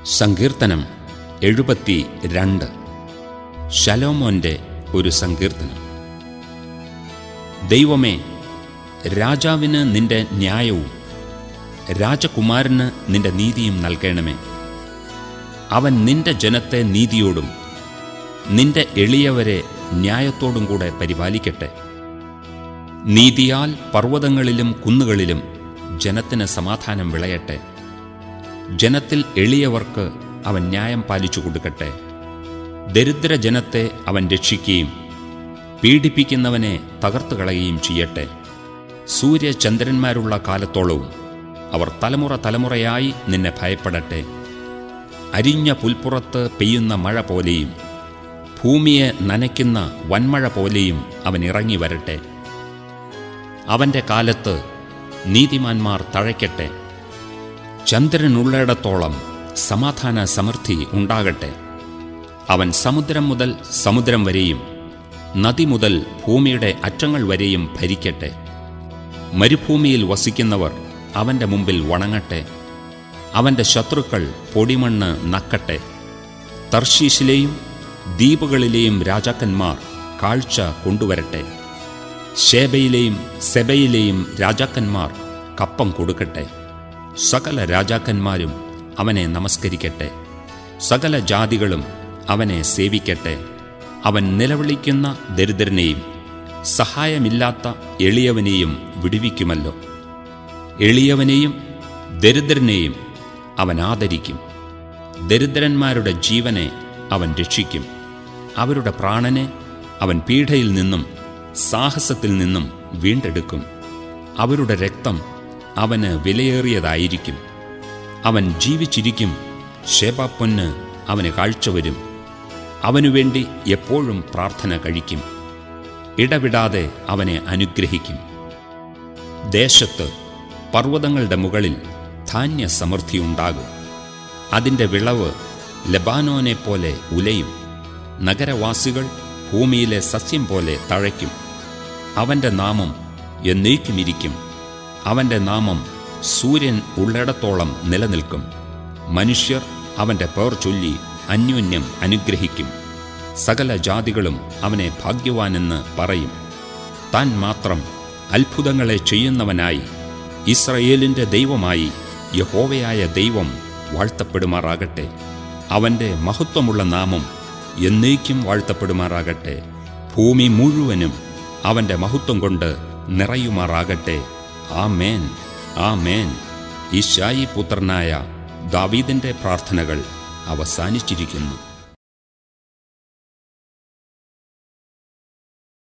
സങ്കീർത്തനം 72. ശലോമോന്റെ ഒരു സങ്കീർത്തനം. ദൈവമേ, രാജാവിന് നിന്റെ ന്യായവും രാജകുമാരന് നിന്റെ നീതിയും നൽകണമേ. അവൻ നിന്റെ ജനത്തെ നീതിയോടും നിന്റെ എളിയവരെ ന്യായത്തോടും കൂടെ പരിപാലിക്കട്ടെ. നീതിയാൽ പർവ്വതങ്ങളിലും കുന്നുകളിലും ജനത്തിന് സമാധാനം വിളയട്ടെ. ജനത്തിൽ എളിയവർക്ക് അവൻ ന്യായം പാലിച്ചു കൊടുക്കട്ടെ. ദരിദ്ര ജനത്തെ അവൻ രക്ഷിക്കുകയും പീഡിപ്പിക്കുന്നവനെ തകർത്തു കളയുകയും ചെയ്യട്ടെ. സൂര്യചന്ദ്രന്മാരുള്ള കാലത്തോളവും അവർ തലമുറ തലമുറയായി നിന്നെ ഭയപ്പെടട്ടെ. അരിഞ്ഞ പുൽപ്പുറത്ത് പെയ്യുന്ന മഴ പോലെയും ഭൂമിയെ നനയ്ക്കുന്ന വൻമഴ പോലെയും അവൻ ഇറങ്ങി വരട്ടെ. അവൻ്റെ കാലത്ത് നീതിമാന്മാർ തഴയ്ക്കട്ടെ. ചന്ദ്രനുള്ളിടത്തോളം സമാധാന സമൃദ്ധി ഉണ്ടാകട്ടെ. അവൻ സമുദ്രം മുതൽ സമുദ്രം വരെയും നദി മുതൽ ഭൂമിയുടെ അറ്റങ്ങൾ വരെയും ഭരിക്കട്ടെ. മരുഭൂമിയിൽ വസിക്കുന്നവർ അവൻ്റെ മുമ്പിൽ വണങ്ങട്ടെ. അവൻ്റെ ശത്രുക്കൾ പൊടിമണ്ണ് നക്കട്ടെ. തർശീശിലെയും ദ്വീപുകളിലെയും രാജാക്കന്മാർ കാഴ്ച കൊണ്ടുവരട്ടെ. ശേബയിലെയും സെബയിലെയും രാജാക്കന്മാർ കപ്പം കൊടുക്കട്ടെ. സകല രാജാക്കന്മാരും അവനെ നമസ്കരിക്കട്ടെ. സകല ജാതികളും അവനെ സേവിക്കട്ടെ. അവൻ നിലവിളിക്കുന്ന ദരിദ്രനെയും സഹായമില്ലാത്ത എളിയവനെയും വിടുവിക്കുമല്ലോ. എളിയവനെയും ദരിദ്രനെയും അവൻ ആദരിക്കും. ദരിദ്രന്മാരുടെ ജീവനെ അവൻ രക്ഷിക്കും. അവരുടെ പ്രാണനെ അവൻ പീഡയിൽ നിന്നും സാഹസത്തിൽ നിന്നും വീണ്ടെടുക്കും. അവരുടെ രക്തം അവന് വിലയേറിയതായിരിക്കും. അവൻ ജീവിച്ചിരിക്കും. ശേബാപ്പൊന്ന് അവന് കാഴ്ചവരും. അവനുവേണ്ടി എപ്പോഴും പ്രാർത്ഥന കഴിക്കും. ഇടവിടാതെ അവനെ അനുഗ്രഹിക്കും. ദേശത്ത് പർവ്വതങ്ങളുടെ മുകളിൽ ധാന്യ സമൃദ്ധിയുണ്ടാകും. അതിൻ്റെ വിളവ് ലെബാനോനെ പോലെ ഉലയും. നഗരവാസികൾ ഭൂമിയിലെ സസ്യം പോലെ തഴയ്ക്കും. അവൻ്റെ നാമം എന്നേക്കുമിരിക്കും. അവൻ്റെ നാമം സൂര്യൻ ഉള്ളിടത്തോളം നിലനിൽക്കും. മനുഷ്യർ അവൻ്റെ പേർ ചൊല്ലി അന്യോന്യം അനുഗ്രഹിക്കും. സകല ജാതികളും അവനെ ഭാഗ്യവാനെന്ന് പറയും. താൻ മാത്രം അത്ഭുതങ്ങളെ ചെയ്യുന്നവനായി ഇസ്രായേലിൻ്റെ ദൈവമായി യഹോവയായ ദൈവം വാഴ്ത്തപ്പെടുമാറാകട്ടെ. അവൻ്റെ മഹത്വമുള്ള നാമം എന്നേക്കും വാഴ്ത്തപ്പെടുമാറാകട്ടെ. ഭൂമി മുഴുവനും അവൻ്റെ മഹത്വം കൊണ്ട് നിറയുമാറാകട്ടെ. ആമേൻ, ആമേൻ. യിശ്ശായി പുത്രനായ ദാവീദിൻ്റെ പ്രാർത്ഥനകൾ അവസാനിച്ചിരിക്കുന്നു.